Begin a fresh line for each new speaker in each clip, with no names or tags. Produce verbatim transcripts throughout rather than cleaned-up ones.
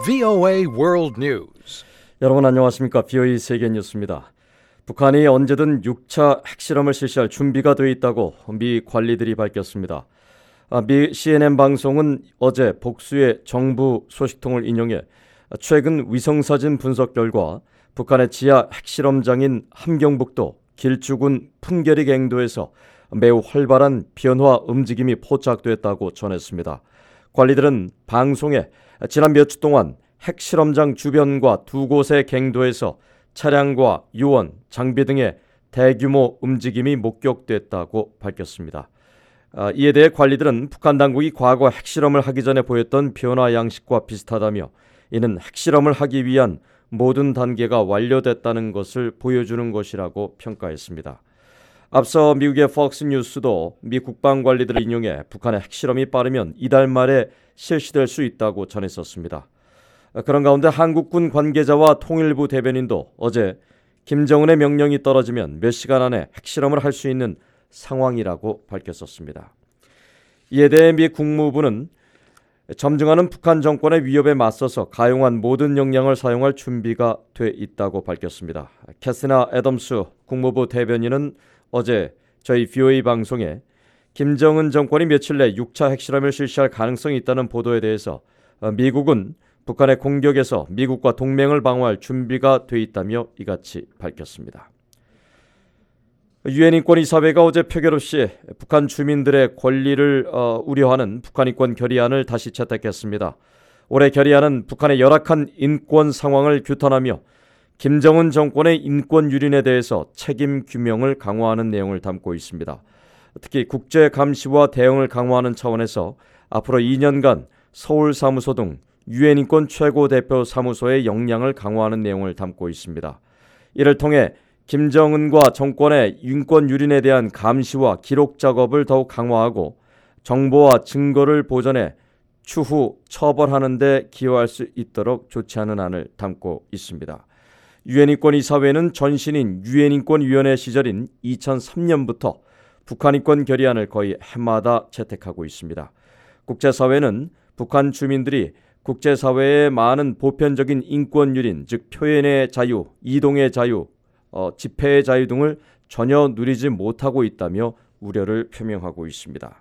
브이오에이 World News.
여러분 안녕하십니까? 브이오에이 세계 뉴스입니다. 북한이 언제든 육 차 핵실험을 실시할 준비가 돼 있다고 미 관리들이 밝혔습니다. 미 씨엔엔 방송은 어제 복수의 정부 소식통을 인용해 최근 위성사진 분석 결과 북한의 지하 핵실험장인 함경북도 길쭉은 풍계리 갱도에서 매우 활발한 변화 움직임이 포착됐다고 전했습니다. 관리들은 방송에 지난 몇 주 동안 핵실험장 주변과 두 곳의 갱도에서 차량과 요원, 장비 등의 대규모 움직임이 목격됐다고 밝혔습니다. 이에 대해 관리들은 북한 당국이 과거 핵실험을 하기 전에 보였던 변화 양식과 비슷하다며 이는 핵실험을 하기 위한 모든 단계가 완료됐다는 것을 보여주는 것이라고 평가했습니다. 앞서 미국의 폭스 뉴스도 미 국방 관리들을 인용해 북한의 핵실험이 빠르면 이달 말에 실시될 수 있다고 전했었습니다. 그런 가운데 한국군 관계자와 통일부 대변인도 어제 김정은의 명령이 떨어지면 몇 시간 안에 핵실험을 할 수 있는 상황이라고 밝혔었습니다. 이에 대해 미 국무부는 점증하는 북한 정권의 위협에 맞서서 가용한 모든 역량을 사용할 준비가 돼 있다고 밝혔습니다. 캐시나 애덤스 국무부 대변인은 어제 저희 브이오에이 방송에 김정은 정권이 며칠 내 육 차 핵실험을 실시할 가능성이 있다는 보도에 대해서 미국은 북한의 공격에서 미국과 동맹을 방어할 준비가 돼 있다며 이같이 밝혔습니다. 유엔 인권이사회가 어제 표결 없이 북한 주민들의 권리를 어, 우려하는 북한 인권 결의안을 다시 채택했습니다. 올해 결의안은 북한의 열악한 인권 상황을 규탄하며 김정은 정권의 인권 유린에 대해서 책임 규명을 강화하는 내용을 담고 있습니다. 특히 국제 감시와 대응을 강화하는 차원에서 앞으로 이 년간 서울 사무소 등 유엔 인권 최고 대표 사무소의 역량을 강화하는 내용을 담고 있습니다. 이를 통해 김정은과 정권의 인권 유린에 대한 감시와 기록 작업을 더욱 강화하고 정보와 증거를 보존해 추후 처벌하는 데 기여할 수 있도록 조치하는 안을 담고 있습니다. 유엔 인권이사회는 전신인 유엔 인권위원회 시절인 이천삼 년부터 북한 인권 결의안을 거의 해마다 채택하고 있습니다. 국제사회는 북한 주민들이 국제사회의 많은 보편적인 인권 유린, 즉 표현의 자유, 이동의 자유, 어, 집회의 자유 등을 전혀 누리지 못하고 있다며 우려를 표명하고 있습니다.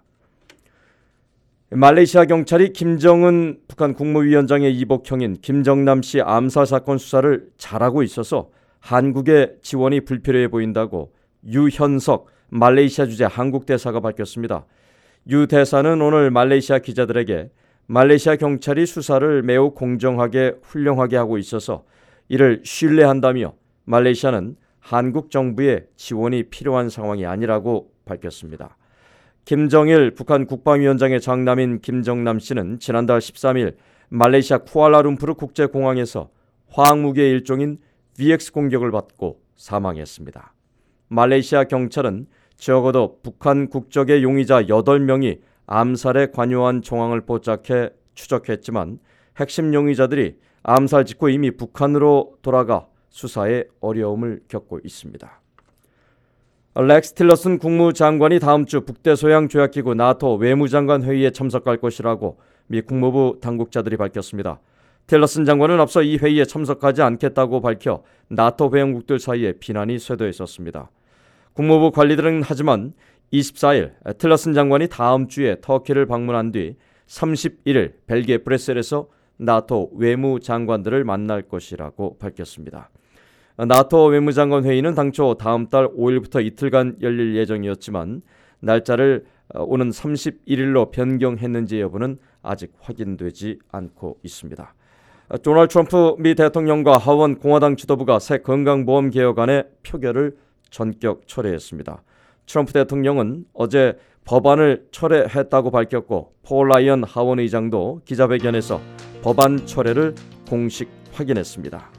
말레이시아 경찰이 김정은 북한 국무위원장의 이복형인 김정남 씨 암살 사건 수사를 잘하고 있어서 한국의 지원이 불필요해 보인다고 유현석 말레이시아 주재 한국 대사가 밝혔습니다. 유 대사는 오늘 말레이시아 기자들에게 말레이시아 경찰이 수사를 매우 공정하게 훌륭하게 하고 있어서 이를 신뢰한다며 말레이시아는 한국 정부의 지원이 필요한 상황이 아니라고 밝혔습니다. 김정일 북한 국방위원장의 장남인 김정남 씨는 지난달 십삼 일 말레이시아 쿠알라룸푸르 국제공항에서 화학무기의 일종인 브이엑스 공격을 받고 사망했습니다. 말레이시아 경찰은 적어도 북한 국적의 용의자 여덟 명이 암살에 관여한 정황을 포착해 추적했지만 핵심 용의자들이 암살 직후 이미 북한으로 돌아가 수사에 어려움을 겪고 있습니다. 렉스 틸러슨 국무장관이 다음 주 북대서양 조약기구 나토 외무장관 회의에 참석할 것이라고 미 국무부 당국자들이 밝혔습니다. 틸러슨 장관은 앞서 이 회의에 참석하지 않겠다고 밝혀 나토 회원국들 사이에 비난이 쇄도했었습니다. 국무부 관리들은 하지만 이십사 일 틸러슨 장관이 다음 주에 터키를 방문한 뒤 삼십일 일 벨기에 브뤼셀에서 나토 외무장관들을 만날 것이라고 밝혔습니다. 나토 외무장관 회의는 당초 다음 달 오 일부터 이틀간 열릴 예정이었지만 날짜를 오는 삼십일 일로 변경했는지 여부는 아직 확인되지 않고 있습니다. 도널드 트럼프 미 대통령과 하원 공화당 지도부가 새 건강보험 개혁안의 표결을 전격 철회했습니다. 트럼프 대통령은 어제 법안을 철회했다고 밝혔고 폴 라이언 하원 의장도 기자회견에서 법안 철회를 공식 확인했습니다.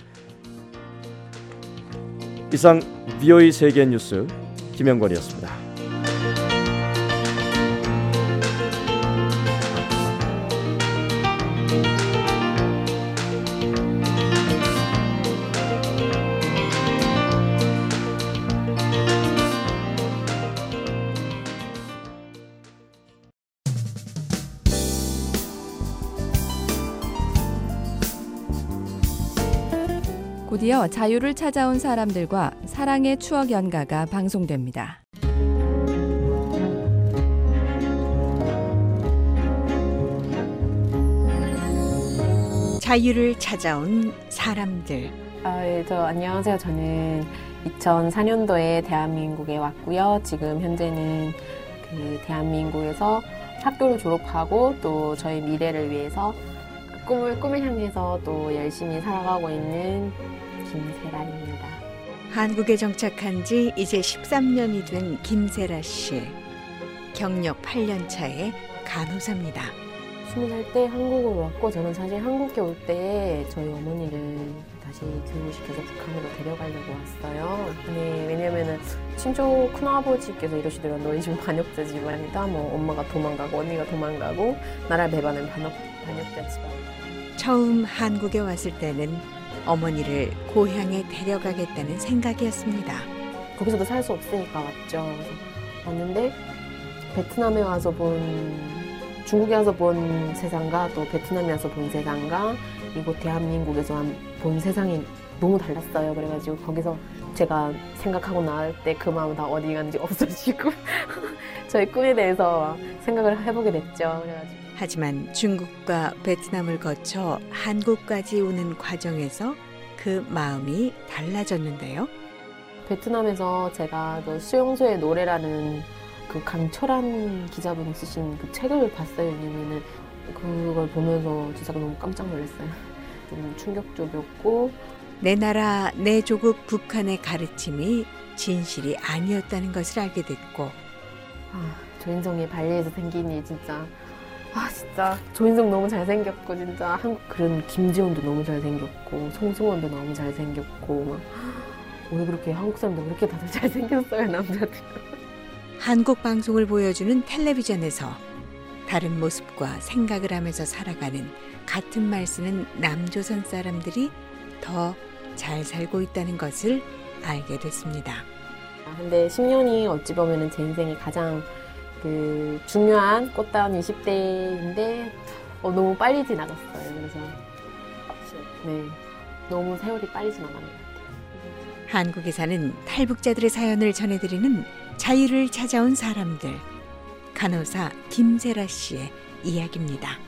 이상 브이오에이 세계뉴스 김영권이었습니다.
곧이어 자유를 찾아온 사람들과 사랑의 추억 연가가 방송됩니다.
자유를 찾아온 사람들.
아, 예, 저 안녕하세요. 저는 이천사 년도에 대한민국에 왔고요. 지금 현재는 그 대한민국에서 학교를 졸업하고 또 저희 미래를 위해서 꿈을 꿈을 향해서 또 열심히 살아가고 있는 김세라입니다.
한국에 정착한 지 이제 십삼 년이 된 김세라 씨. 경력 팔 년 차의 간호사입니다.
스무 살 때 한국으로 왔고 저는 사실 한국에 올 때 저희 어머니를 다시 교육을 시켜서 북한으로 데려가려고 왔어요. 네, 왜냐면은 친족 큰아버지께서 이러시더라고요. 너희 집은 반역자 집안이다. 뭐 엄마가 도망가고 언니가 도망가고 나라를 배반한 반역, 반역자 집안.
처음 한국에 왔을 때는 어머니를 고향에 데려가겠다는 생각이었습니다.
거기서도 살 수 없으니까 왔죠. 그래서 왔는데 베트남에 와서 본 중국에 와서 본 세상과 또 베트남에 와서 본 세상과 이곳 대한민국에서 본 세상이 너무 달랐어요. 그래가지고 거기서 제가 생각하고 나올 때 그 마음은 다 어디 갔는지 없어지고 저희 꿈에 대해서 생각을 해보게 됐죠. 그래가지고.
하지만 중국과 베트남을 거쳐 한국까지 오는 과정에서 그 마음이 달라졌는데요.
베트남에서 제가 그 수용소의 노래라는 그 강철한 기자분이 쓰신 그 책을 봤어요. 왜냐면은 그걸 보면서 진짜 너무 깜짝 놀랐어요. 좀 충격적이었고.
내 나라, 내 조국 북한의 가르침이 진실이 아니었다는 것을 알게 됐고.
아, 조인성이 발리에서 생긴 일 진짜. 아 진짜 조인성 너무 잘생겼고 진짜 한국 그런 김지원도 너무 잘생겼고 송승헌도 너무 잘생겼고 막 왜 그렇게 한국 사람들 왜 그렇게 다들 잘생겼어요 남자들.
한국 방송을 보여주는 텔레비전에서 다른 모습과 생각을 하면서 살아가는 같은 말 쓰는 남조선 사람들이 더 잘 살고 있다는 것을 알게 됐습니다.
근데 십 년이 어찌 보면 제 인생이 가장 그 중요한 꽃다운 이십 대인데 어, 너무 빨리 지나갔어요. 그래서 네 너무 세월이 빨리 지나가는 것 같아요.
한국에 사는 탈북자들의 사연을 전해드리는 자유를 찾아온 사람들. 간호사 김세라 씨의 이야기입니다.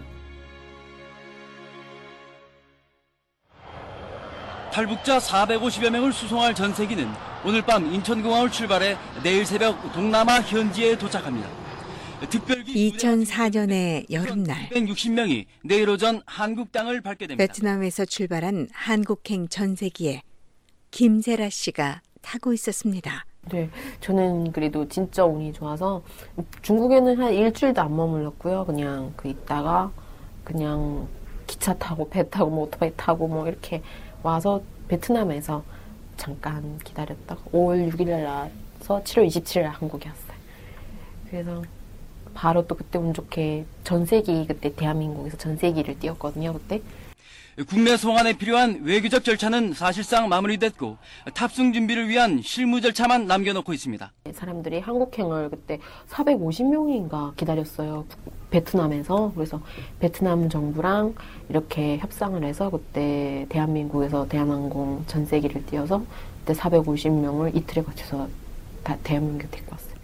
탈북자 사백오십여 명을 수송할 전세기는 오늘 밤 인천공항을 출발해 내일 새벽 동남아 현지에 도착합니다. 특별기
이천사 년의 여름날
이백육십 명이 내일 오전 한국 땅을 밟게 됩니다.
베트남에서 출발한 한국행 전세기에 김세라 씨가 타고 있었습니다.
네, 저는 그래도 진짜 운이 좋아서 중국에는 한 일주일도 안 머물렀고요. 그냥 그 있다가 그냥 기차 타고 배 타고 뭐 오토바이 타고 뭐 이렇게 와서 베트남에서 잠깐 기다렸다가 오월 육일에 나서 칠월 이십칠일 한국에 왔어요. 그래서 바로 또 그때 운 좋게 전세기 그때 대한민국에서 전세기를 띄웠거든요. 그때.
국내 송환에 필요한 외교적 절차는 사실상 마무리됐고 탑승 준비를 위한 실무 절차만 남겨놓고 있습니다.
사람들이 한국행을 그때 사백오십 명인가 기다렸어요. 베트남에서. 그래서 베트남 정부랑 이렇게 협상을 해서 그때 대한민국에서 대한항공 전세기를 띄워서 그때 사백오십 명을 이틀에 거쳐서 다 대한민국에 데리고 왔어요.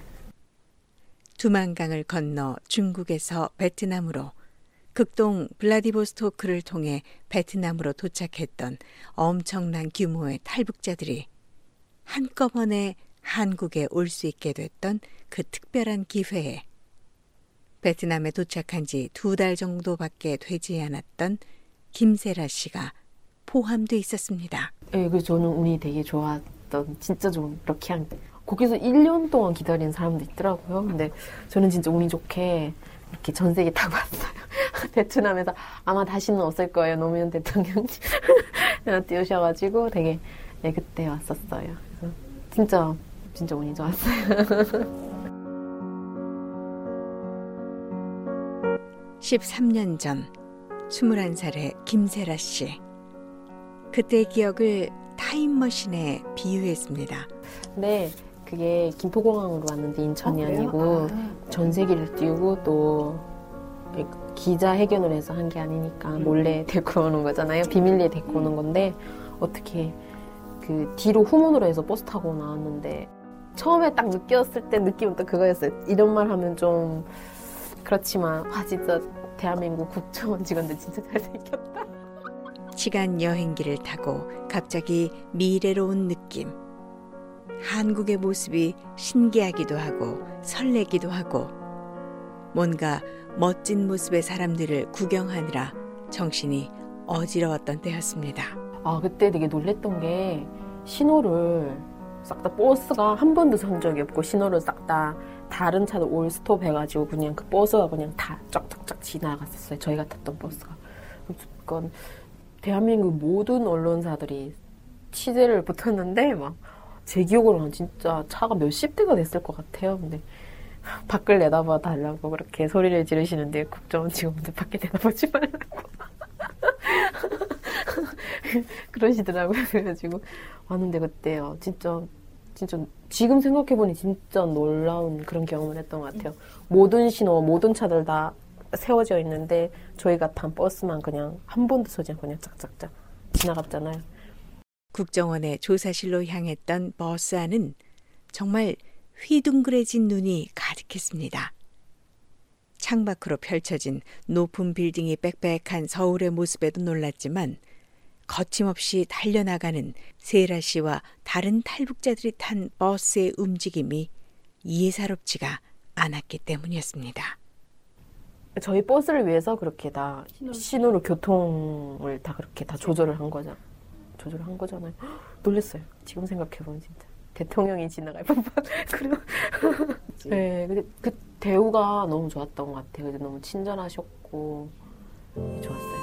두만강을 건너 중국에서 베트남으로 극동 블라디보스토크를 통해 베트남으로 도착했던 엄청난 규모의 탈북자들이 한꺼번에 한국에 올 수 있게 됐던 그 특별한 기회에 베트남에 도착한 지 두 달 정도밖에 되지 않았던 김세라 씨가 포함돼 있었습니다.
네, 그래서 저는 운이 되게 좋았던 진짜 좀 럭키한 거기서 일 년 동안 기다린 사람도 있더라고요. 근데 저는 진짜 운이 좋게 이렇게 전세기 타고 왔어요. 베트남에서 아마 다시는 없을 거예요. 노무현 대통령이 띄우셔가지고 되게 네, 그때 왔었어요. 그래서 진짜 진짜 운이 좋았어요.
십삼 년 전 스물한 살의 김세라 씨. 그때의 기억을 타임머신에 비유했습니다.
네, 그게 김포공항으로 왔는데 인천이
어,
아니고
아.
전세기를 띄우고 또 기자회견을 해서 한 게 아니니까 몰래 데리고 오는 거잖아요. 비밀리에 데리고 오는 건데 어떻게 그 뒤로 후문으로 해서 버스 타고 나왔는데 처음에 딱 느꼈을 때 느낌은 또 그거였어요. 이런 말 하면 좀 그렇지만 와 진짜 대한민국 국정원 직원들 진짜 잘생겼다.
시간 여행기를 타고 갑자기 미래로 온 느낌. 한국의 모습이 신기하기도 하고 설레기도 하고 뭔가 멋진 모습의 사람들을 구경하느라 정신이 어지러웠던 때였습니다.
아 그때 되게 놀랬던 게 신호를 싹 다 버스가 한 번도 선 적이 없고 신호를 싹 다 다른 차들 올 스톱 해가지고 그냥 그 버스가 그냥 다 쫙쫙쫙 지나갔었어요. 저희가 탔던 버스가. 그러니까 대한민국 모든 언론사들이 취재를 붙었는데 막 제 기억으로는 진짜 차가 몇십 대가 됐을 것 같아요. 근데 밖을 내다봐 달라고 그렇게 소리를 지르시는데 국정원 직원분들 밖에 내다보지 말라고 그러시더라고요. 그래가지고 왔는데 그때요. 진짜 진짜 지금 생각해보니 진짜 놀라운 그런 경험을 했던 것 같아요. 모든 신호, 모든 차들 다 세워져 있는데 저희가 탄 버스만 그냥 한 번도 서지 않고 그냥 짝짝짝 지나갔잖아요.
국정원의 조사실로 향했던 버스 안은 정말 휘둥그레진 눈이 가득했습니다. 창밖으로 펼쳐진 높은 빌딩이 빽빽한 서울의 모습에도 놀랐지만 거침없이 달려나가는 세라 씨와 다른 탈북자들이 탄 버스의 움직임이 예사롭지가 않았기 때문이었습니다.
저희 버스를 위해서 그렇게 다 신호로 교통을 다 그렇게 다 조절을 한 거죠. 조절을 한 거잖아요. 놀랐어요. 지금 생각해보면 진짜. 대통령이 지나갈 법한 그리고 네, 근데 그 대우가 너무 좋았던 것 같아요. 너무 친절하셨고 좋았어요.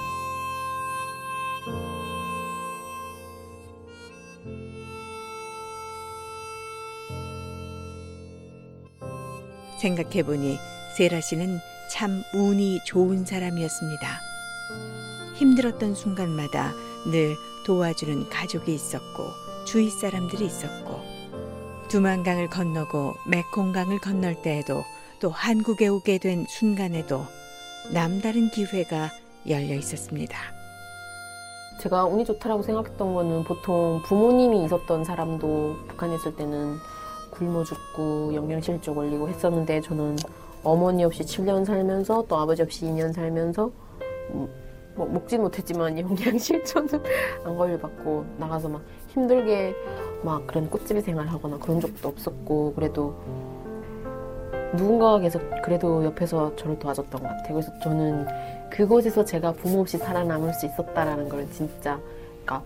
생각해보니 세라 씨는 참 운이 좋은 사람이었습니다. 힘들었던 순간마다 늘 도와주는 가족이 있었고 주위 사람들이 있었고 두만강을 건너고 메콩강을 건널 때에도 또 한국에 오게 된 순간에도 남다른 기회가 열려 있었습니다.
제가 운이 좋다라고 생각했던 거는 보통 부모님이 있었던 사람도 북한에 있을 때는 굶어 죽고 영양실조 걸리고 했었는데 저는 어머니 없이 칠 년 살면서 또 아버지 없이 이 년 살면서 뭐 먹진 못했지만 영양실조는 안 걸려받고 나가서 막 힘들게 막 그런 꽃집이 생활하거나 그런 적도 없었고 그래도 누군가가 계속 그래도 옆에서 저를 도와줬던 것 같아요. 그래서 저는 그곳에서 제가 부모 없이 살아남을 수 있었다라는 걸 진짜 그러니까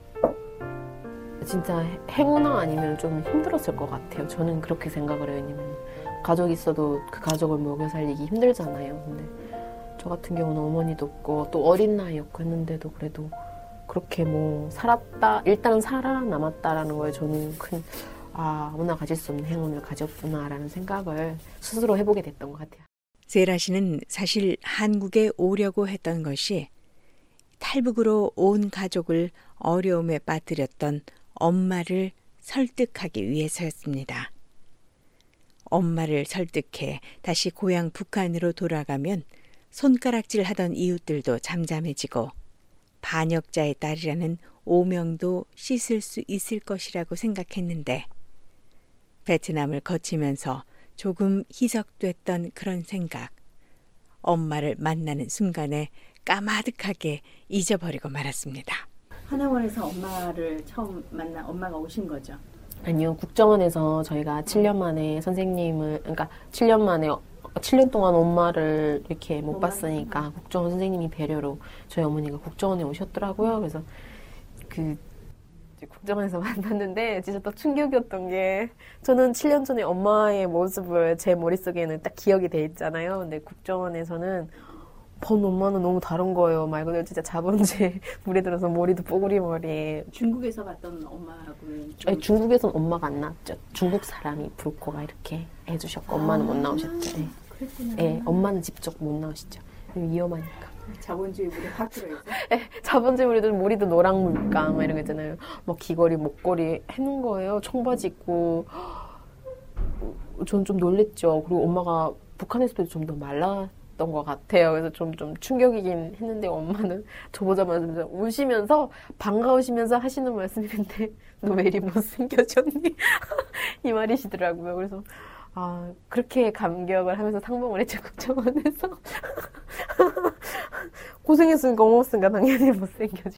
진짜 행운아 아니면 좀 힘들었을 것 같아요. 저는 그렇게 생각을 해요. 왜냐면 가족이 있어도 그 가족을 먹여 살리기 힘들잖아요. 근데 저 같은 경우는 어머니도 없고 또 어린 나이였고 했는데도 그래도 그렇게 뭐 살았다 일단 살아남았다라는 거에 저는 큰 아, 아무나 가질 수 없는 행운을 가졌구나라는 생각을 스스로 해보게 됐던 것 같아요.
세라 씨는 사실 한국에 오려고 했던 것이 탈북으로 온 가족을 어려움에 빠뜨렸던 엄마를 설득하기 위해서였습니다. 엄마를 설득해 다시 고향 북한으로 돌아가면 손가락질 하던 이웃들도 잠잠해지고 반역자의 딸이라는 오명도 씻을 수 있을 것이라고 생각했는데 베트남을 거치면서 조금 희석됐던 그런 생각, 엄마를 만나는 순간에 까마득하게 잊어버리고 말았습니다.
하나원에서 엄마를 처음 만나 엄마가 오신 거죠?
아니요. 국정원에서 저희가 칠 년 만에 선생님을 그러니까 칠 년 만에 칠 년 동안 엄마를 이렇게 못 봤으니까 국정원 선생님이 배려로 저희 어머니가 국정원에 오셨더라고요. 그래서 그 국정원에서 만났는데 진짜 또 충격이었던 게 저는 칠 년 전에 엄마의 모습을 제 머릿속에는 딱 기억이 돼 있잖아요. 근데 국정원에서는 본 엄마는 너무 다른 거예요. 말 그대로 진짜 자본주의 물에 들어서 머리도 뽀글이 머리.
중국에서 봤던 엄마하고는 좀...
아니, 중국에서는 엄마가 안 나왔죠. 중국 사람이 브로커가 이렇게 해주셨고 엄마는 못 나오셨죠. 네.
그랬구나.
네, 엄마는 직접 못 나오시죠. 위험하니까.
자본주의 물에 확 들어있어?
네, 자본주의 물에도 머리도 노랑물감 막 이런 거 있잖아요. 막 귀걸이, 목걸이 해놓은 거예요. 청바지 입고. 저는 좀 놀랬죠. 그리고 엄마가 북한에서도 좀 더 말라 것 같아요. 그래서 좀, 좀 충격이긴 했는데 엄마는 저 보자마자 우시면서 반가우시면서 하시는 말씀인데 너 왜 이리 못생겨졌니? 이 말이시더라고요. 그래서 아 그렇게 감격을 하면서 상봉을 했죠. 국정원에서. 고생했으니까 고맙으니까 당연히 못생겨지.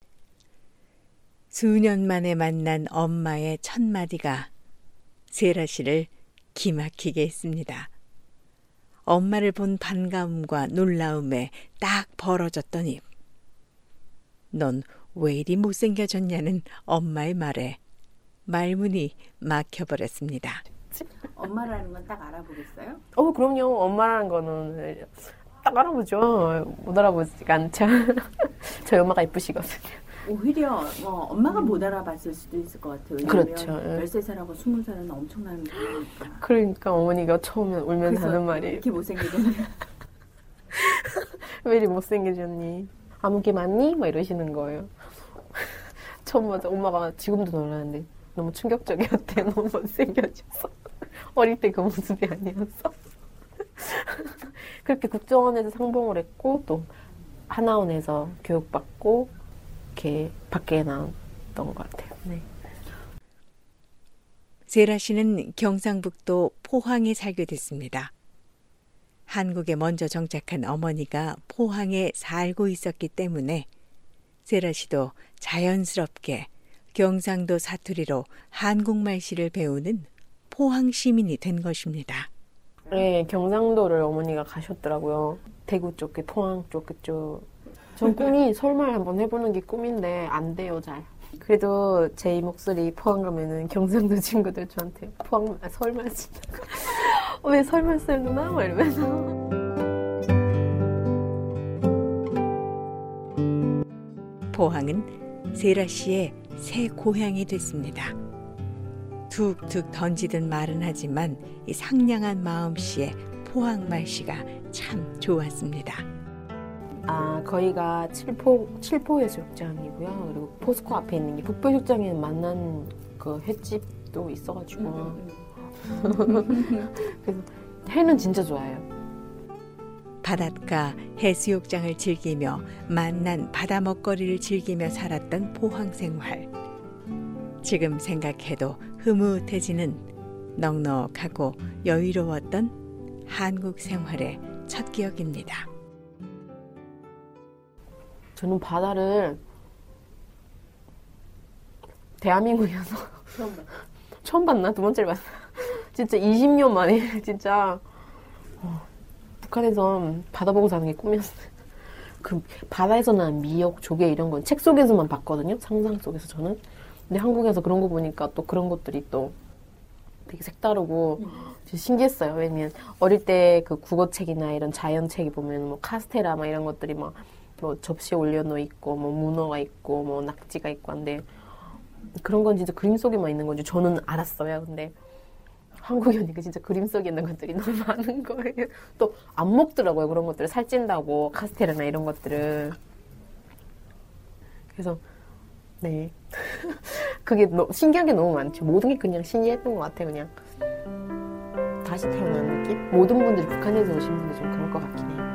수년 만에 만난 엄마의 첫 마디가 세라 씨를 기막히게 했습니다. 엄마를 본 반가움과 놀라움에 딱 벌어졌던 입. 넌 왜 이리 못생겨졌냐는 엄마의 말에 말문이 막혀버렸습니다.
엄마라는 건 딱 알아보겠어요?
어 그럼요. 엄마라는 거는 딱 알아보죠. 못 알아보지가 않죠. 저희 엄마가 이쁘시거든요.
오히려 뭐 엄마가 못 알아봤을 수도 있을 것 같아요.
그렇죠.
열세 살하고 스무 살은 엄청난 차이니까.
그러니까 어머니가 처음에 울면서 하는 말이
이렇게 못생기셨네.
왜 이리 못생겨졌니? 아무개 맞니? 막 이러시는 거예요. 처음 맞아 엄마가 지금도 놀라는데 너무 충격적이었대. 너무 못생겨져서. 어릴 때 그 모습이 아니었어. 그렇게 국정원에서 상봉을 했고 또 하나원에서 교육받고 이렇게 밖에 나왔던 것 같아요. 네.
세라 씨는 경상북도 포항에 살게 됐습니다. 한국에 먼저 정착한 어머니가 포항에 살고 있었기 때문에 세라 씨도 자연스럽게 경상도 사투리로 한국말씨를 배우는 포항 시민이 된 것입니다.
네, 경상도를 어머니가 가셨더라고요. 대구 쪽에 포항 쪽 그쪽. 전 꿈이 설말 한번 해보는 게 꿈인데 안 돼요 잘. 그래도 제 목소리 포항 가면은 경상도 친구들 저한테 포항 아, 설말 쓴다. 왜 설말 쓰는구나 막 이러면서.
포항은 세라 씨의 새 고향이 됐습니다. 툭툭 던지든 말은 하지만 이 상냥한 마음씨에 포항 말씨가 참 좋았습니다.
아, 거기가 칠포, 칠포해수욕장이고요. 그리고 포스코 앞에 있는 게 북부해수욕장에 만난 그 횟집도 있어가지고. 그래서 해는 진짜 좋아요.
바닷가 해수욕장을 즐기며 만난 바다 먹거리를 즐기며 살았던 포항 생활. 지금 생각해도 흐뭇해지는 넉넉하고 여유로웠던 한국 생활의 첫 기억입니다.
저는 바다를 대한민국에서 처음, 처음 봤나? 두 번째를 봤나? 진짜 이십 년 만에 진짜 어, 북한에서 바다 보고 사는 게 꿈이었어요. 그 바다에서 난 미역, 조개 이런 건 책 속에서만 봤거든요. 상상 속에서 저는. 근데 한국에서 그런 거 보니까 또 그런 것들이 또 되게 색다르고 진짜 신기했어요. 왜냐면 어릴 때 그 국어책이나 이런 자연책이 보면 뭐 카스테라 막 이런 것들이 막 뭐 접시에 올려놓여 있고 뭐 문어가 있고 뭐 낙지가 있고 한데 그런 건 진짜 그림 속에만 있는 건지 저는 알았어요. 근데 한국에 오니까 진짜 그림 속에 있는 것들이 너무 많은 거예요. 또 안 먹더라고요. 그런 것들을 살찐다고 카스테라나 이런 것들을. 그래서 네 그게 너, 신기한 게 너무 많죠. 모든 게 그냥 신기했던 것 같아요. 그냥 다시 태어난 느낌? 모든 분들이 북한에서 오신 분들 좀 그럴 것 같긴 해요.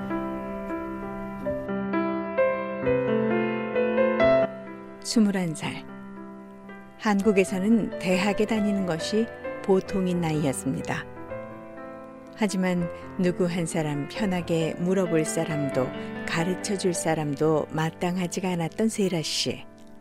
스물한 살. 한국에서는 대학에 다니는 것이 보통인 나이였습니다. 하지만 누구 한 사람 편하게 물어볼 사람도 가르쳐 줄 사람도 마땅하지가 않았던 세라 씨.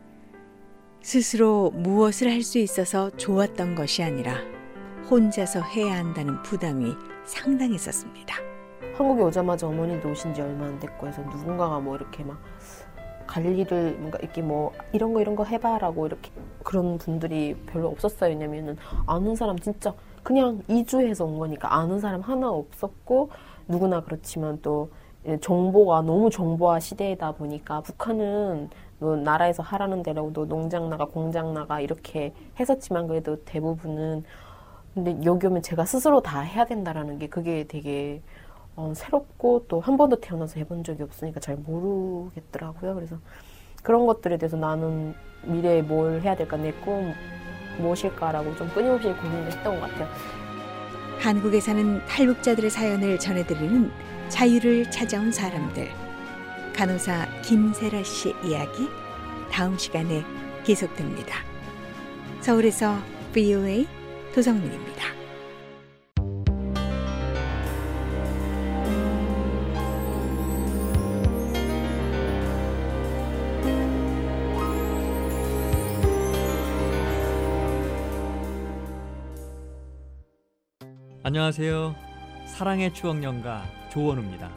스스로 무엇을 할 수 있어서 좋았던 것이 아니라 혼자서 해야 한다는 부담이 상당했었습니다.
한국에 오자마자 어머니도 오신 지 얼마 안 됐고 해서 누군가가 뭐 이렇게 막 관리를 뭔가 이렇게 뭐 이런 거 이런 거 해봐라고 이렇게 그런 분들이 별로 없었어요. 왜냐면은 아는 사람 진짜 그냥 이주해서 온 거니까 아는 사람 하나 없었고 누구나 그렇지만 또 정보가 너무 정보화 시대이다 보니까 북한은 너 나라에서 하라는 대로 너 농장 나가 공장 나가 이렇게 했었지만 그래도 대부분은 근데 여기 오면 제가 스스로 다 해야 된다라는 게 그게 되게 어, 새롭고 또 한 번도 태어나서 해본 적이 없으니까 잘 모르겠더라고요. 그래서 그런 것들에 대해서 나는 미래에 뭘 해야 될까 내 꿈 무엇일까라고 좀 끊임없이 고민을 했던 것 같아요.
한국에 사는 탈북자들의 사연을 전해드리는 자유를 찾아온 사람들. 간호사 김세라 씨 이야기 다음 시간에 계속됩니다. 서울에서 브이오에이 도성민입니다.
안녕하세요. 사랑의 추억 연가 조원우입니다.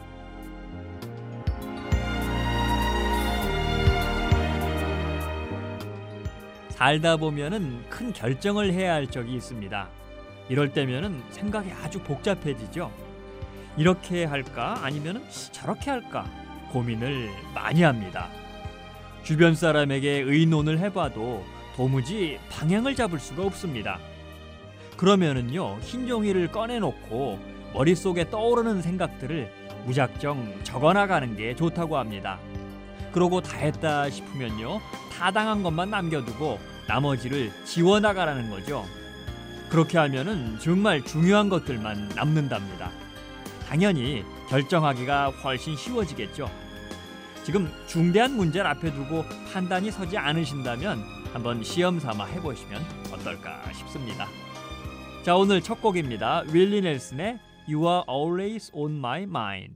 살다 보면은 큰 결정을 해야 할 적이 있습니다. 이럴 때면은 생각이 아주 복잡해지죠. 이렇게 할까 아니면은 저렇게 할까 고민을 많이 합니다. 주변 사람에게 의논을 해봐도 도무지 방향을 잡을 수가 없습니다. 그러면은요, 흰 종이를 꺼내놓고 머릿속에 떠오르는 생각들을 무작정 적어나가는 게 좋다고 합니다. 그러고 다 했다 싶으면요, 타당한 것만 남겨두고 나머지를 지워나가라는 거죠. 그렇게 하면은 정말 중요한 것들만 남는답니다. 당연히 결정하기가 훨씬 쉬워지겠죠. 지금 중대한 문제를 앞에 두고 판단이 서지 않으신다면 한번 시험 삼아 해보시면 어떨까 싶습니다. 자, 오늘 첫 곡입니다. 윌리 넬슨의 You Are Always On My Mind.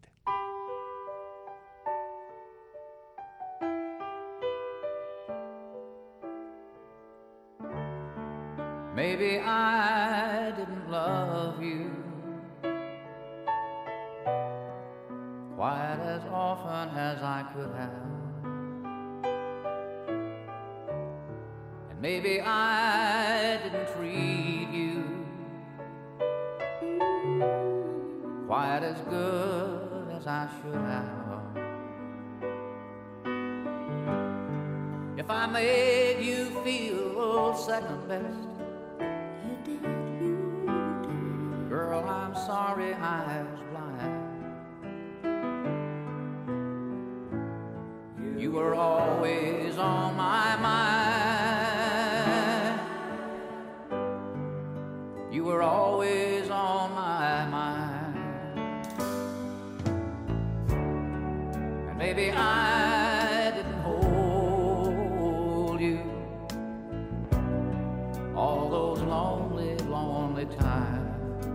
Maybe I didn't love you quite as often as I could have, and maybe I didn't treat you quite as good as I should have. If I made you feel second best, you did, you did. Girl, I'm sorry I was blind. You were always on my mind. You were always on my mind. And maybe I didn't hold you all those lonely, lonely times.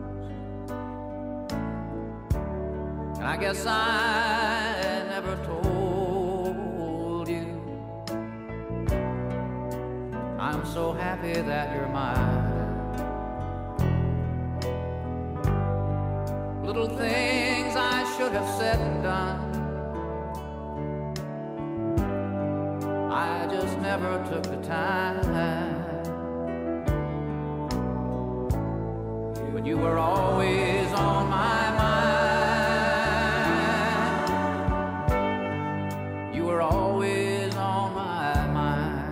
And I guess I never told you I'm so happy that you're mine. Little things I should have said and done, I just never took the time. But you were always on my mind. You were always on my mind.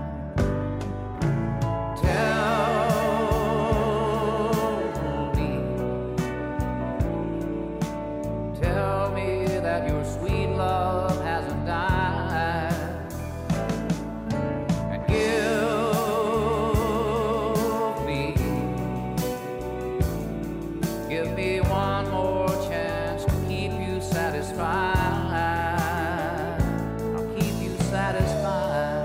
Tell me, tell me that your sweet love hasn't died, and give me, give me one more chance to keep you satisfied. I'll keep you satisfied.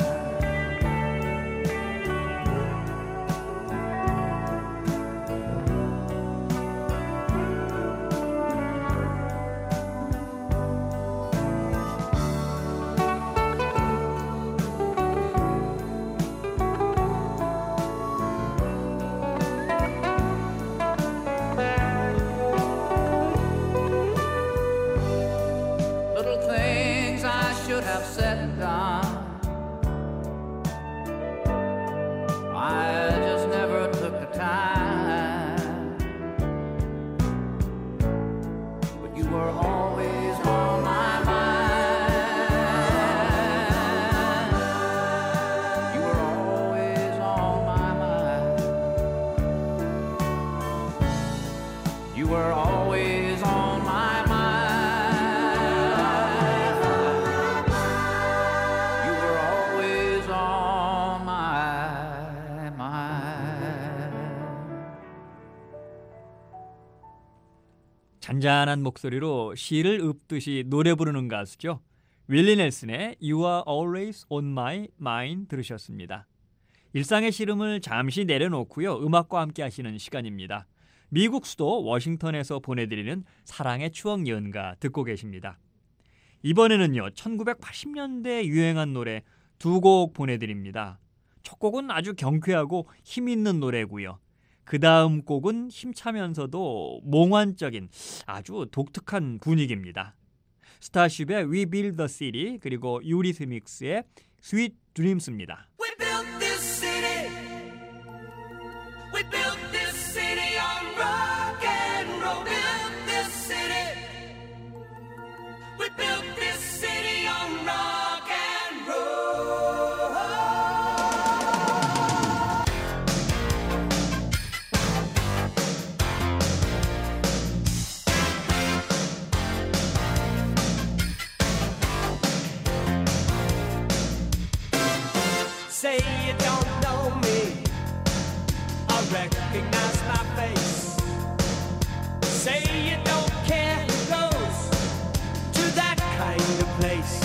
Little things I should have said and done, I just never took the time. But you were always on my mind. You were always on my mind. You were always on my mind.
잔잔한 목소리로 시를 읊듯이 노래 부르는 가수죠. 윌리 넬슨의 You Are Always On My Mind 들으셨습니다. 일상의 시름을 잠시 내려놓고요. 음악과 함께 하시는 시간입니다. 미국 수도 워싱턴에서 보내드리는 사랑의 추억 연가 듣고 계십니다. 이번에는요. 천구백팔십 년대에 유행한 노래 두 곡 보내드립니다. 첫 곡은 아주 경쾌하고 힘있는 노래고요. 그 다음 곡은 힘차면서도 몽환적인 아주 독특한 분위기입니다. 스타쉽의 We Build the City 그리고 유리스믹스의 Sweet Dreams입니다.
We built this city. We built this city on rock and roll. Built this city. We built this city on rock and roll. Say you don't know me, I recognize my face. Say you don't care who goes to that kind of place.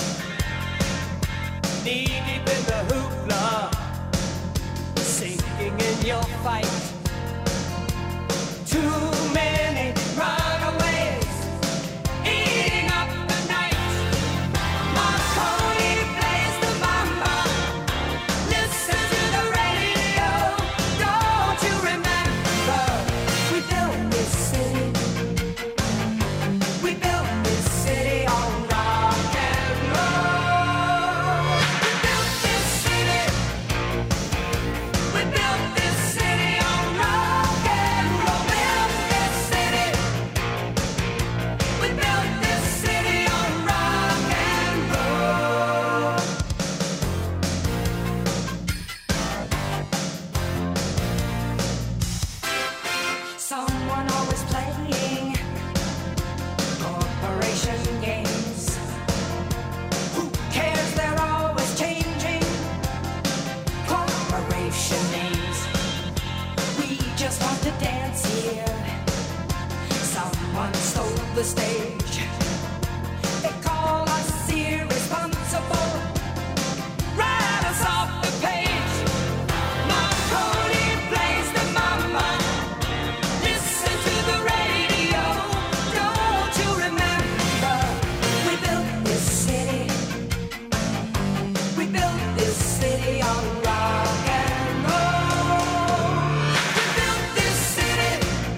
Knee deep in the hoopla, sinking in your fight. Too many runaways, eating up the night. Marconi plays the mama. Listen to the radio. Don't you remember? We built this city. We built this city on rock and roll. We built this city. We built this city on rock and roll. Built this city. We built this city on rock and roll. Someone always playing corporation games. Who cares? They're always changing corporation names. We just want to dance here. Someone stole the stage. They call us irresponsible. Write us off the page. Marconi plays the mama. Listen to the radio. Don't you remember? We built this city. We built this city on rock and roll. We built this city.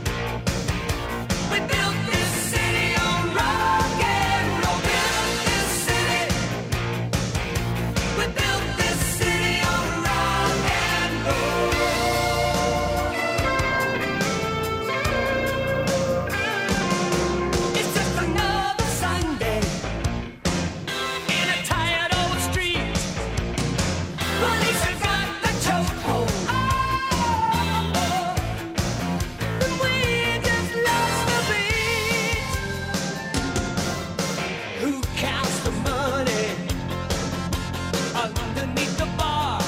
We built this city on rock and roll. Built this city. We built this city on rock and roll. It's just another Sunday in a tired old street. Police have got the chokehold. And we just lost the beat. Who counts the money underneath the bar?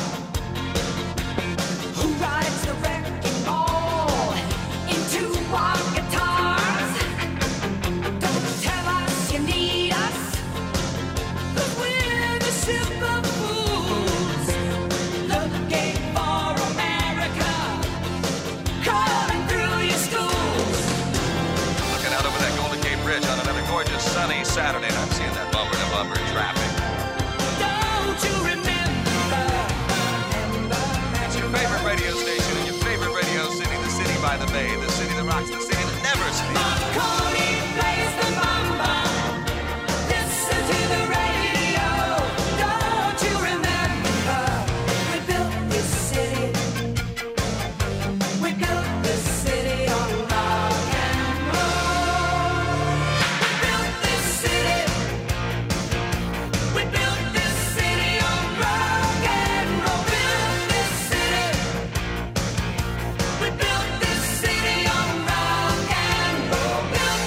Who rides the wrecking ball into our guitars? Don't tell us you need us, 'cause we're the super fools looking for America, crawling through your schools.
Looking out over that Golden Gate Bridge on another gorgeous sunny Saturday, and I'm seeing that bumper to bumper traffic.
Don't you remember?
It's your favorite radio station and your favorite radio city, the city by the bay, the city that rocks, the city that never sleeps.
Marconi plays the mama. Listen to the radio. Don't you remember? We built this city. We built this city on rock and roll. We built this city. We built this city on rock and roll. Built this city. We built this city on rock and roll. Built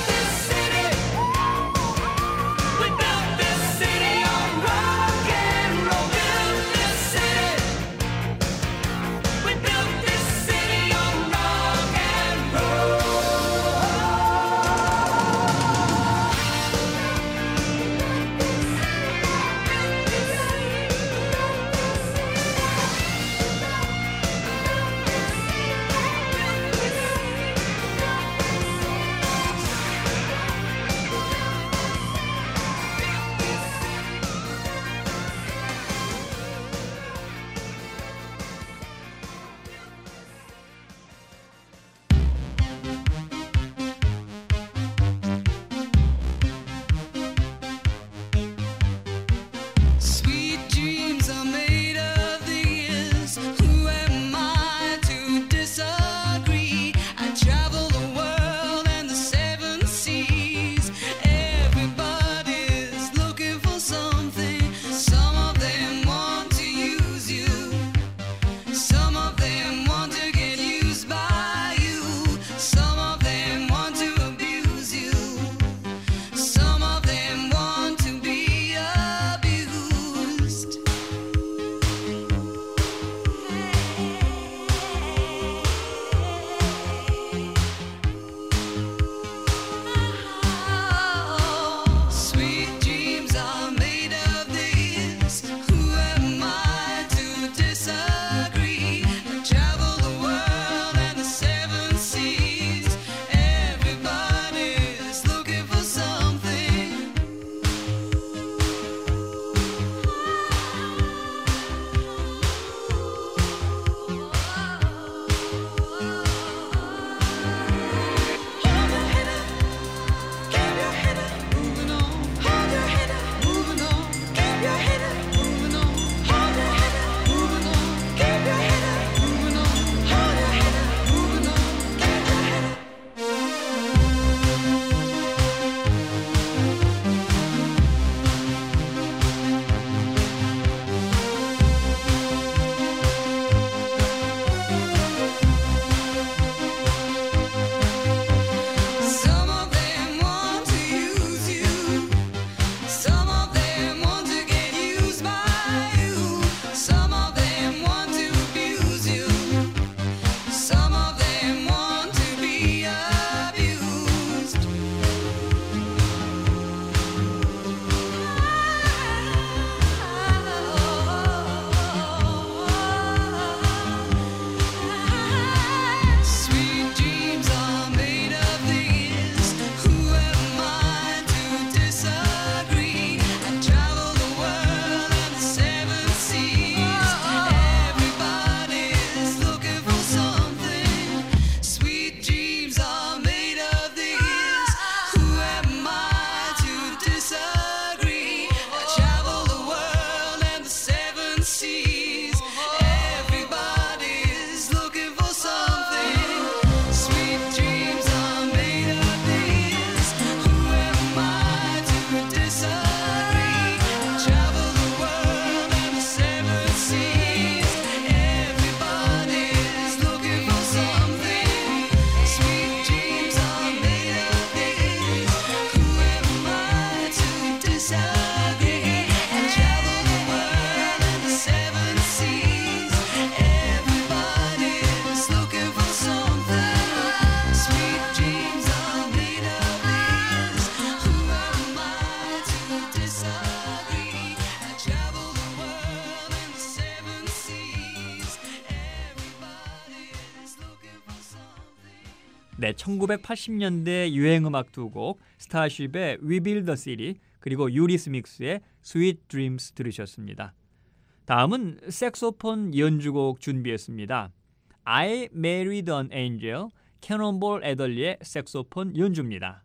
disagree and travel the world and the seven seas. Everybody's looking for something. Sweet dreams are made of these. Who am I to disagree and travel the world and the seven seas. Everybody's looking for something.
네, 천구백팔십 년대 유행 음악 두 곡 스타쉽의 We Build the City 그리고 유리스믹스의 Sweet Dreams 들으셨습니다. 다음은 색소폰 연주곡 준비했습니다. I Married an Angel, 캐논볼 애덜리의 색소폰 연주입니다.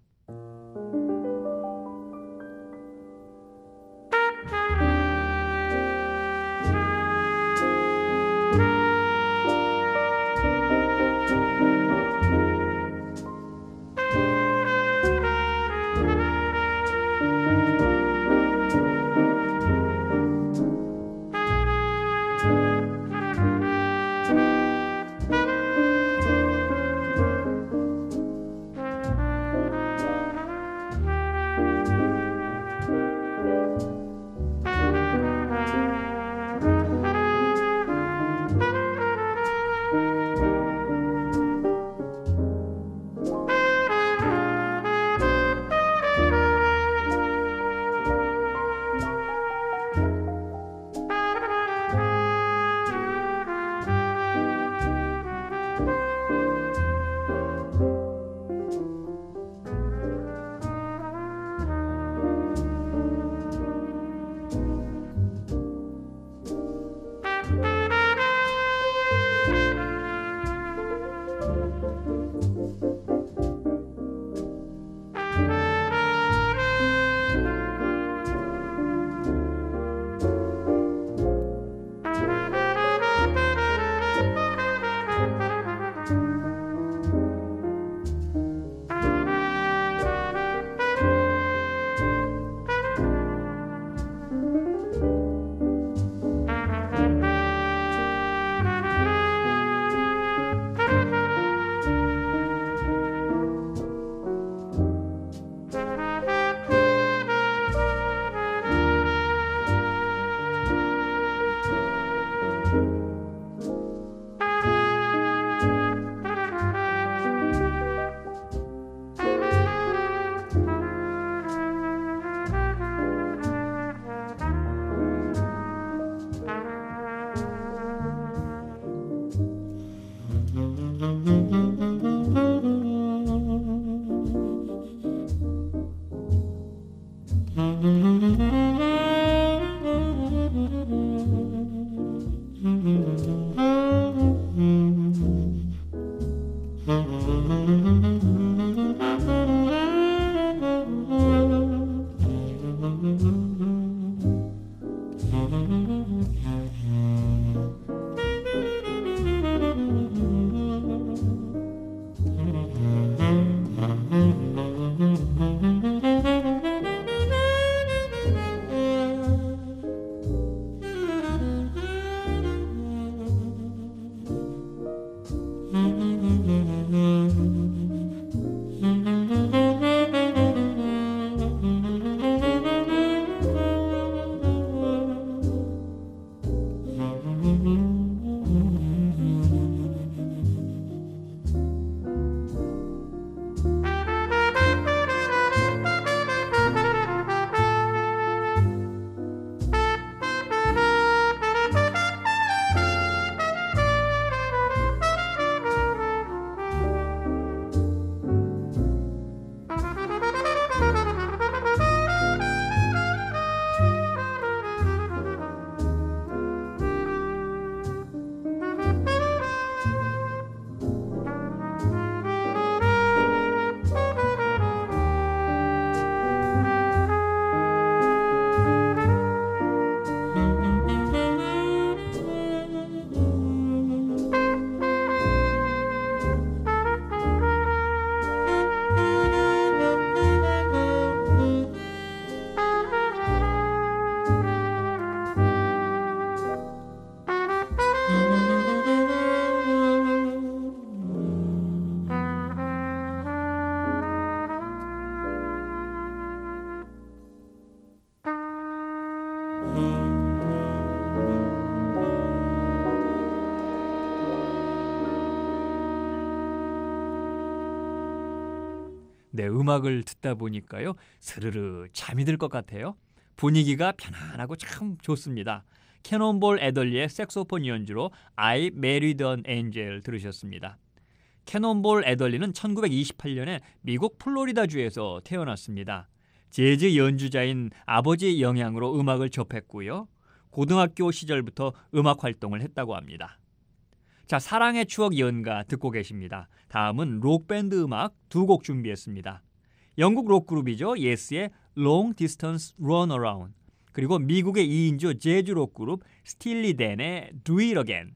네, 음악을 듣다 보니까요. 스르르 잠이 들 것 같아요. 분위기가 편안하고 참 좋습니다. 캐논볼 애덜리의 색소폰 연주로 I Married an Angel 들으셨습니다. 캐논볼 애덜리는 천구백이십팔 년에 미국 플로리다주에서 태어났습니다. 재즈 연주자인 아버지의 영향으로 음악을 접했고요. 고등학교 시절부터 음악 활동을 했다고 합니다. 자, 사랑의 추억 연가 듣고 계십니다. 다음은 록밴드 음악 두 곡 준비했습니다. 영국 록그룹이죠. 예스의 Long Distance Run Around, 그리고 미국의 이 인조 재즈 록그룹 스틸리 댄의 Do It Again.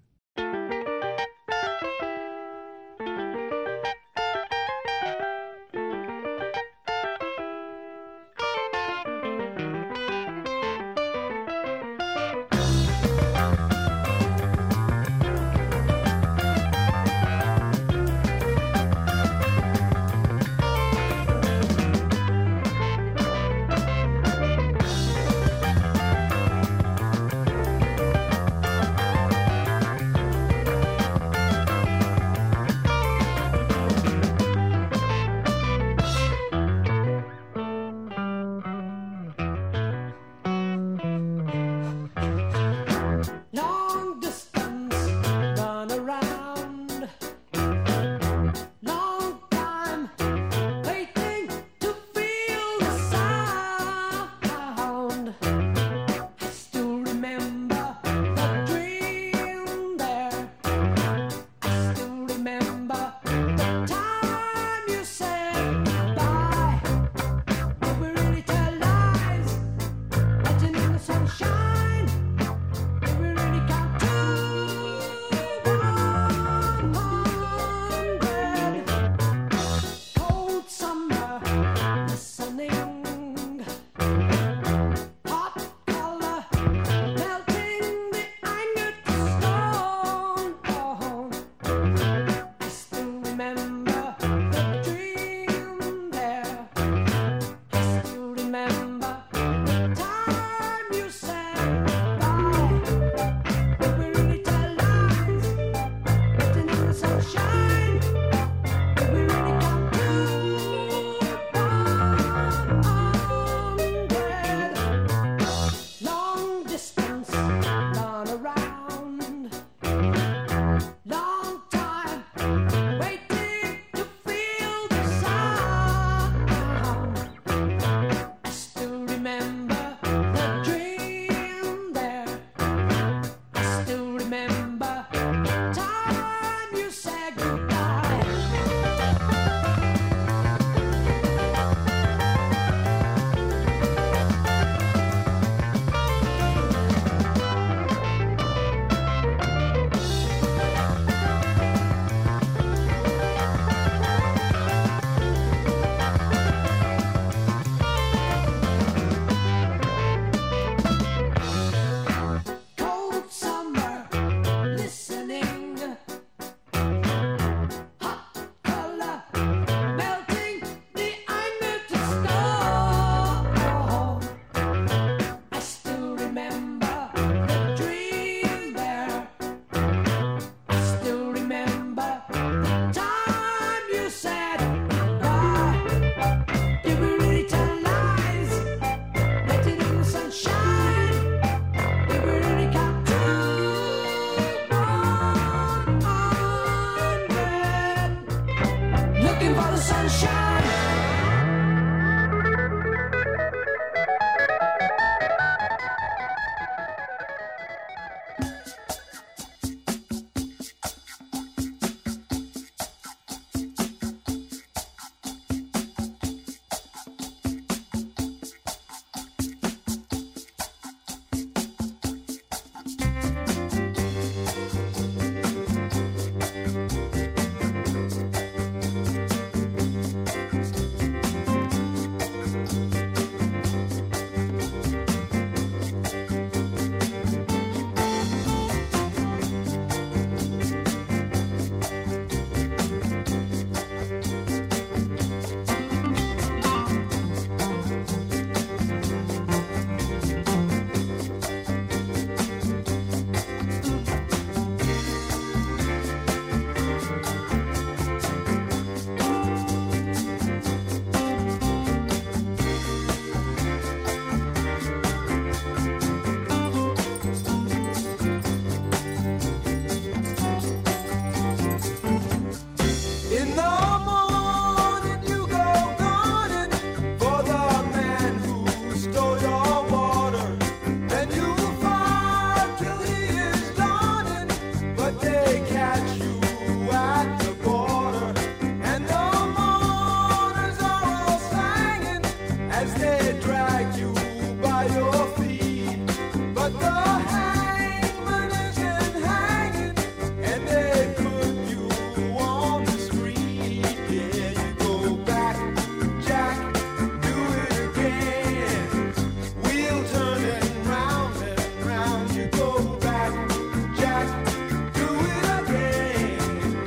they drag you by your feet, but the hangman isn't hanging, and they put you on the street. Yeah, you go back, Jack, do it again. Wheel turning round and round. You go back, Jack, do it again.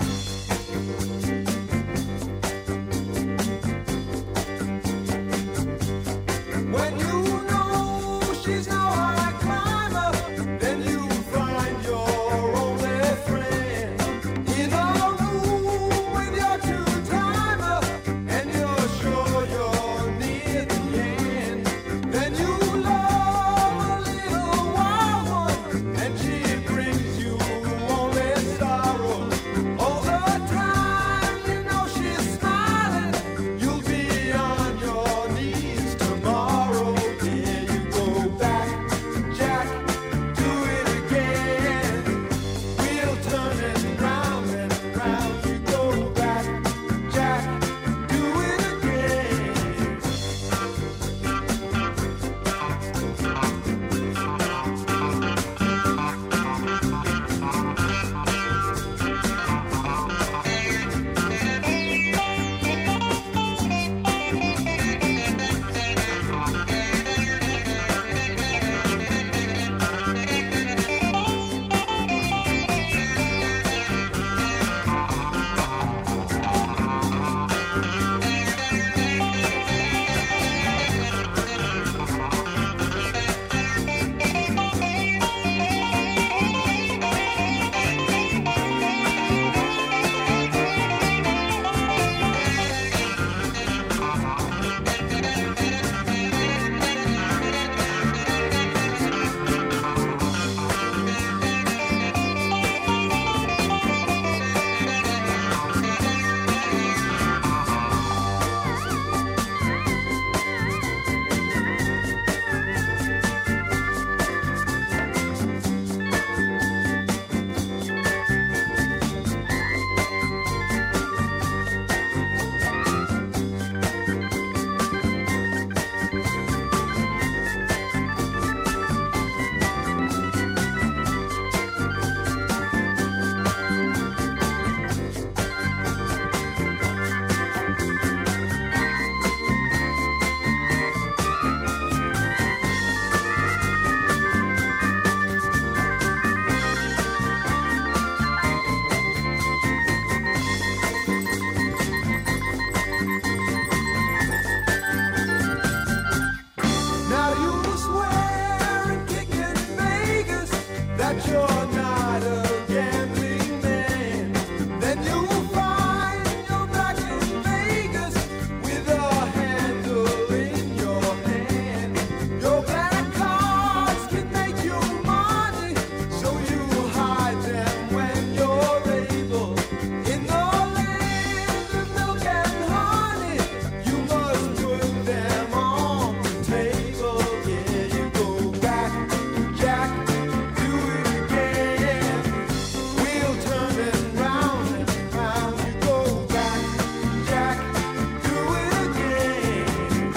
When you know she's no high climber, then you find your only friend in a room with your two-timer, and you're sure you're near the end. Then you love a little wild one, and she brings you only sorrow. All the time you know she's smiling, you'll be on your knees tomorrow. Yeah, you go back, Jack, do it again. Wheel turning round and round. You go back, Jack, do it again. Now you swear and kick in Vegas that you're not a gambling man. Then you'll find you're back in Vegas with a handle in your hand. Your black cards can make you money, so you hide them when you're able. In the land of milk and honey, you must put them on the table. Yeah, you go back, Jack, do it again. Wheel turning round and round. You go back, Jack, do it again.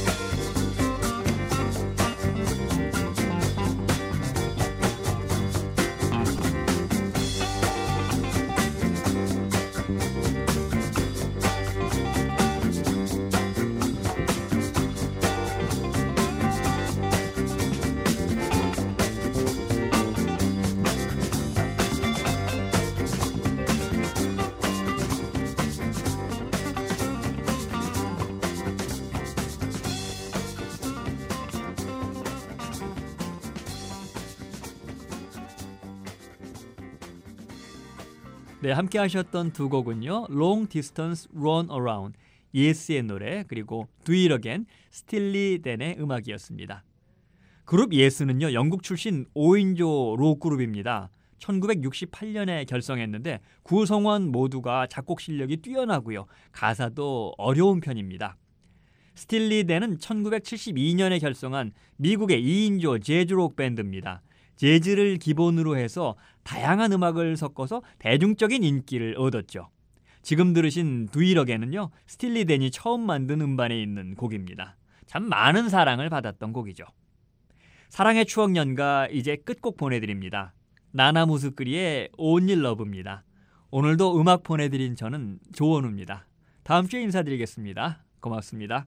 네, 함께 하셨던 두 곡은요. Long Distance Run Around, 예스의 노래, 그리고 Do It Again, 스틸리 댄의 음악이었습니다. 그룹 예스는요, 영국 출신 오 인조 록 그룹입니다. 천구백육십팔 년에 결성했는데 구성원 모두가 작곡 실력이 뛰어나고요. 가사도 어려운 편입니다. 스틸리 댄은 천구백칠십이 년에 결성한 미국의 이 인조 재즈록 밴드입니다. 재즈를 기본으로 해서 다양한 음악을 섞어서 대중적인 인기를 얻었죠. 지금 들으신 Do It Again은요, 스틸리 댄이 처음 만든 음반에 있는 곡입니다. 참 많은 사랑을 받았던 곡이죠. 사랑의 추억 연가 이제 끝곡 보내드립니다. 나나무스크리의 Only Love입니다. 오늘도 음악 보내드린 저는 조원우입니다. 다음 주에 인사드리겠습니다. 고맙습니다.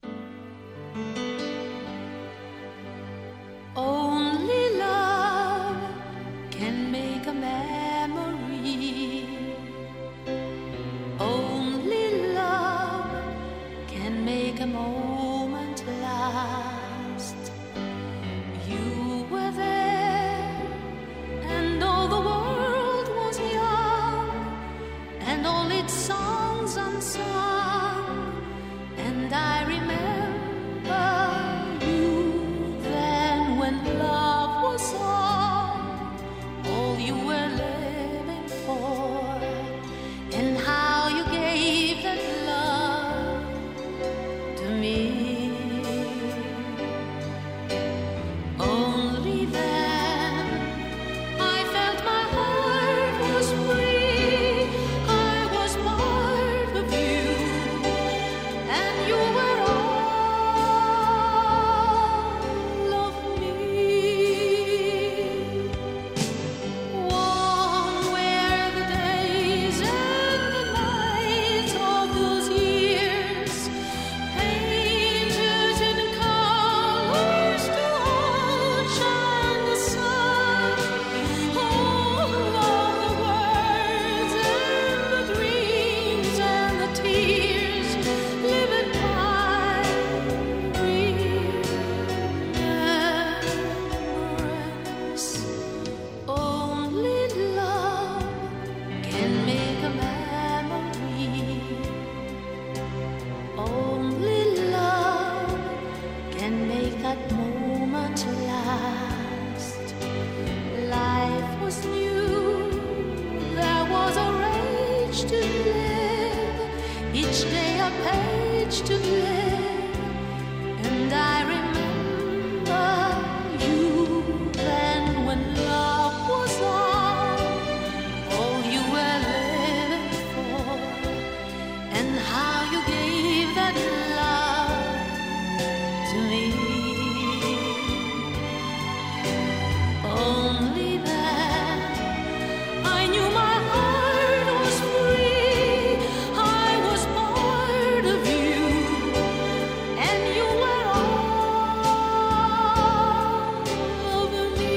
Only love can make a memory. Only love can make a moment last. You were there, and all the world was young, and all its songs unsung, and I remember you then when love was all, all you were living for, and how you gave that love to me. Only then I felt my heart was free. I was part of you, and you were all of me. One were the days and the nights of those years, painted in colors to outshine the sun. All of the words and the dreams and the tears live in my remembrance. Only love can make a memory. Only love can make that moment last. Life was new, there was a rage to live, each day a page to live, and I remember you then when love was all, all you were living for, and how you gave that love to me. Only then I knew my heart was free. I was part of you, and you were all of me.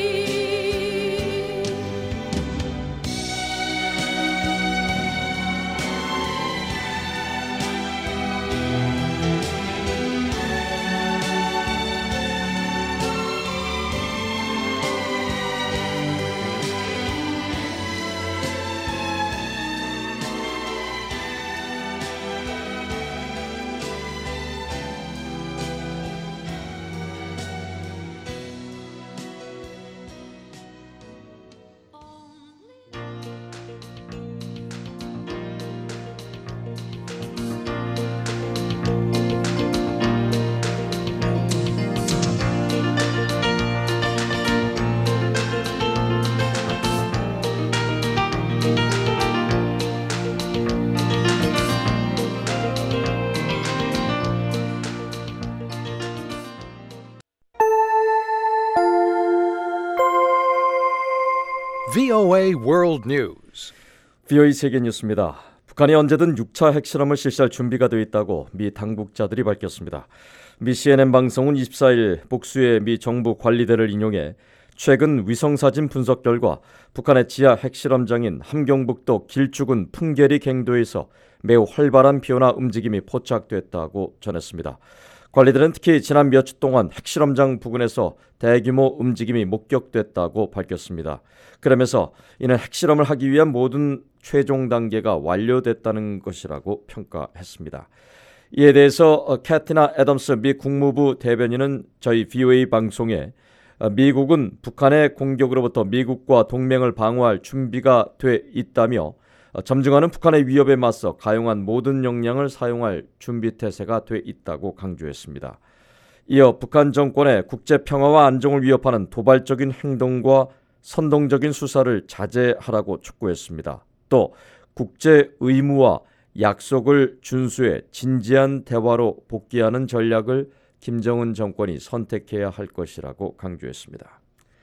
브이오에이 World News.
브이오에이 세계 뉴스입니다. 북한이 언제든 육 차 핵실험을 실시할 준비가 되어 있다고 미 당국자들이 밝혔습니다. 미 씨엔엔 방송은 이십사일 복수의 미 정부 관리대를 인용해 최근 위성사진 분석 결과 북한의 지하 핵실험장인 함경북도 길쭉은 풍계리 갱도에서 매우 활발한 변화 움직임이 포착됐다고 전했습니다. 관리들은 특히 지난 몇 주 동안 핵실험장 부근에서 대규모 움직임이 목격됐다고 밝혔습니다. 그러면서 이는 핵실험을 하기 위한 모든 최종 단계가 완료됐다는 것이라고 평가했습니다. 이에 대해서 캐티나 애덤스 미 국무부 대변인은 저희 브이오에이 방송에 미국은 북한의 공격으로부터 미국과 동맹을 방어할 준비가 돼 있다며 점증하는 북한의 위협에 맞서 가용한 모든 역량을 사용할 준비 태세가 돼 있다고 강조했습니다. 이어 북한 정권의 국제 평화와 안정을 위협하는 도발적인 행동과 선동적인 수사를 자제하라고 촉구했습니다. 또 국제 의무와 약속을 준수해 진지한 대화로 복귀하는 전략을 김정은 정권이 선택해야 할 것이라고 강조했습니다.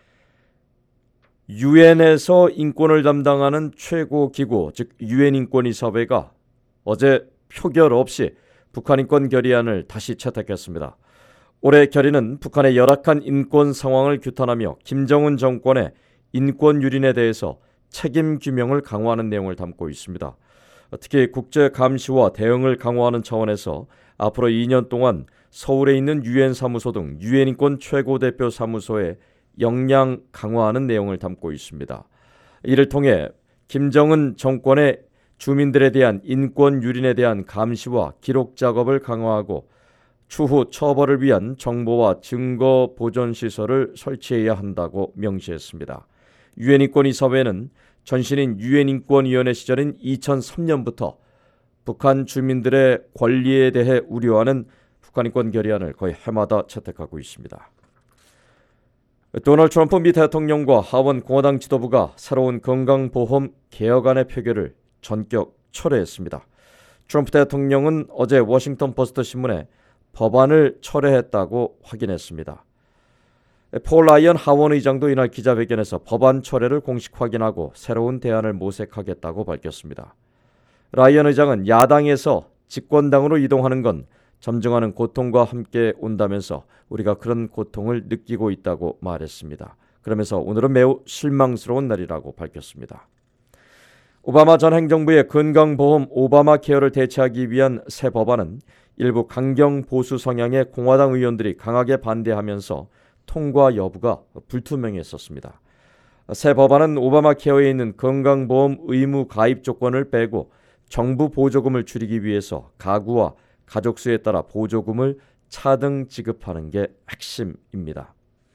유엔에서 인권을 담당하는 최고 기구, 즉 유엔 인권이사회가 어제 표결 없이 북한 인권 결의안을 다시 채택했습니다. 올해 결의는 북한의 열악한 인권 상황을 규탄하며 김정은 정권의 인권 유린에 대해서 책임 규명을 강화하는 내용을 담고 있습니다. 특히 국제 감시와 대응을 강화하는 차원에서 앞으로 이 년 동안 서울에 있는 유엔 사무소 등 유엔 인권 최고대표 사무소에 역량 강화하는 내용을 담고 있습니다. 이를 통해 김정은 정권의 주민들에 대한 인권 유린에 대한 감시와 기록 작업을 강화하고 추후 처벌을 위한 정보와 증거 보존 시설을 설치해야 한다고 명시했습니다. 유엔 인권이사회는 전신인 유엔 인권위원회 시절인 이천삼 년부터 북한 주민들의 권리에 대해 우려하는 북한 인권 결의안을 거의 해마다 채택하고 있습니다. 도널드 트럼프 미 대통령과 하원 공화당 지도부가 새로운 건강보험 개혁안의 표결을 전격 철회했습니다. 트럼프 대통령은 어제 워싱턴 포스트 신문에 법안을 철회했다고 확인했습니다. 폴 라이언 하원 의장도 이날 기자회견에서 법안 철회를 공식 확인하고 새로운 대안을 모색하겠다고 밝혔습니다. 라이언 의장은 야당에서 집권당으로 이동하는 건 점증하는 고통과 함께 온다면서 우리가 그런 고통을 느끼고 있다고 말했습니다. 그러면서 오늘은 매우 실망스러운 날이라고 밝혔습니다. 오바마 전 행정부의 건강보험 오바마 케어를 대체하기 위한 새 법안은 일부 강경 보수 성향의 공화당 의원들이 강하게 반대하면서 통과 여부가 불투명했었습니다. 새 법안은 오바마 케어에 있는 건강보험 의무 가입 조건을 빼고 정부 보조금을 줄이기 위해서 가구와 가족 수에 따라 보조금을 차등 지급하는 게 핵심입니다.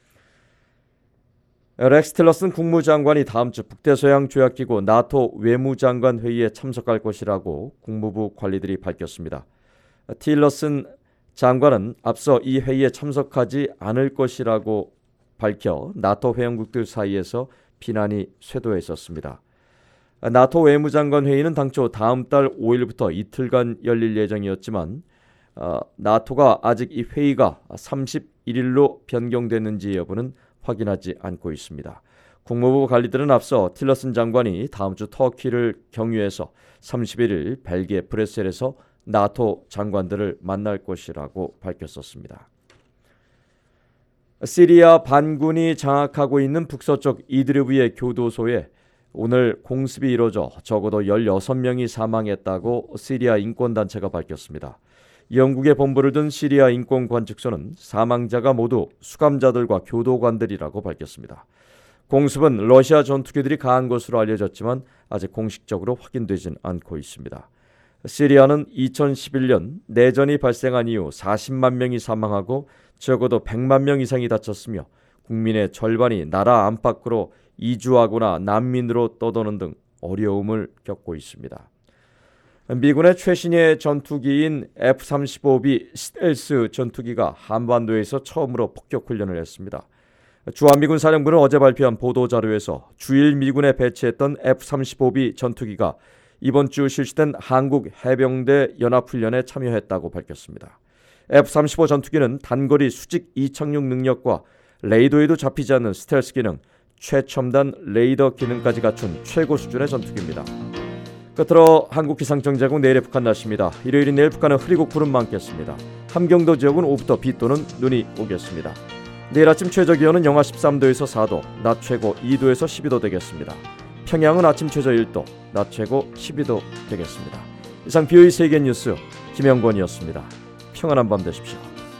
렉스 틸러슨 국무장관이 다음 주 북대서양 조약기구 나토 외무장관 회의에 참석할 것이라고 국무부 관리들이 밝혔습니다. 틸러슨 장관은 앞서 이 회의에 참석하지 않을 것이라고 밝혀 나토 회원국들 사이에서 비난이 쇄도했었습니다. 나토 외무장관 회의는 당초 다음 달 오 일부터 이틀간 열릴 예정이었지만 어, 나토가 아직 이 회의가 삼십일 일로 변경됐는지 여부는 확인하지 않고 있습니다. 국무부 관리들은 앞서 틸러슨 장관이 다음 주 터키를 경유해서 삼십일 일 벨기에 브뤼셀에서 나토 장관들을 만날 것이라고 밝혔었습니다. 시리아 반군이 장악하고 있는 북서쪽 이드리브의 교도소에 오늘 공습이 이뤄져 적어도 열여섯 명이 사망했다고 시리아 인권단체가 밝혔습니다. 영국의 본부를 둔 시리아 인권관측소는 사망자가 모두 수감자들과 교도관들이라고 밝혔습니다. 공습은 러시아 전투기들이 가한 것으로 알려졌지만 아직 공식적으로 확인되진 않고 있습니다. 시리아는 이천십일 년 내전이 발생한 이후 사십만 명이 사망하고 적어도 백만 명 이상이 다쳤으며 국민의 절반이 나라 안팎으로 이주하거나 난민으로 떠도는 등 어려움을 겪고 있습니다. 미군의 최신의 전투기인 에프 삼십오 비 스텔스 전투기가 한반도에서 처음으로 폭격 훈련을 했습니다. 주한미군 사령부는 어제 발표한 보도자료에서 주일 미군에 배치했던 에프 삼십오 비 전투기가 이번 주 실시된 한국 해병대 연합훈련에 참여했다고 밝혔습니다. 에프 삼십오 전투기는 단거리 수직 이착륙 능력과 레이더에도 잡히지 않는 스텔스 기능, 최첨단 레이더 기능까지 갖춘 최고 수준의 전투기입니다. 끝으로 한국 기상청 제공 내일의 북한 날씨입니다. 일요일인 내일 북한은 흐리고 구름 많겠습니다. 함경도 지역은 오후부터 비 또는 눈이 오겠습니다. 내일 아침 최저 기온은 영하 십삼 도에서 사 도, 낮 최고 이 도에서 십이 도 되겠습니다. 평양은 아침 최저 일 도, 낮 최고 십이 도 되겠습니다. 이상 비오이 세계 뉴스 김영권이었습니다. 평안한 밤 되십시오.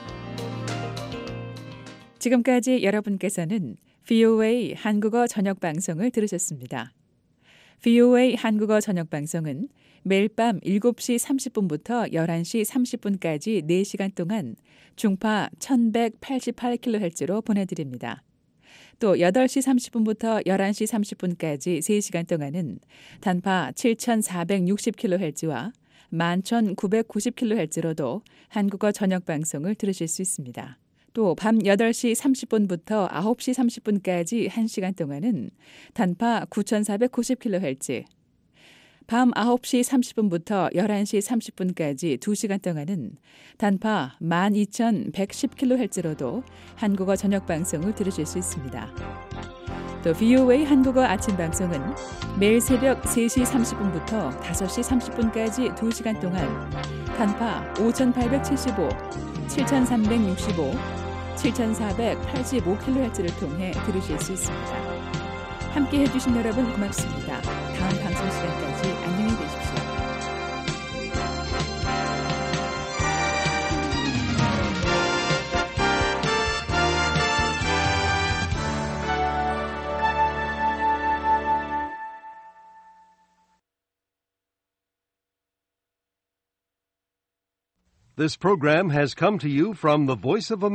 지금까지 여러분께서는 브이오에이 한국어 저녁 방송을 들으셨습니다. 브이오에이 한국어 저녁 방송은 매일 밤 일곱 시 삼십 분부터 열한 시 삼십 분까지 네 시간 동안 중파 천백팔십팔 킬로헤르츠로 보내드립니다. 또 여덟 시 삼십 분부터 열한 시 삼십 분까지 세 시간 동안은 단파 칠천사백육십 킬로헤르츠와 만 천구백구십 킬로헤르츠로도 한국어 저녁 방송을 들으실 수 있습니다. 또 밤 여덟 시 삼십 분부터 아홉 시 삼십 분까지 한 시간 동안은 단파 구천사백구십 킬로헤르츠, 밤 아홉 시 삼십 분부터 열한 시 삼십 분까지 두 시간 동안은 단파 만 이천백십 킬로헤르츠로도 한국어 저녁 방송을 들으실 수 있습니다. 또 브이오에이 한국어 아침 방송은 매일 새벽 세 시 삼십 분부터 다섯 시 삼십 분까지 두 시간 동안 단파 오천팔백칠십오, 칠천삼백육십오, 칠천사백팔십오 킬로헤르츠를 통해 들으실 수 있습니다. 함께 해주신 여러분 고맙습니다. 다음 방송 시간까지 안녕히 계십시오.
This program has come to you from the Voice of America.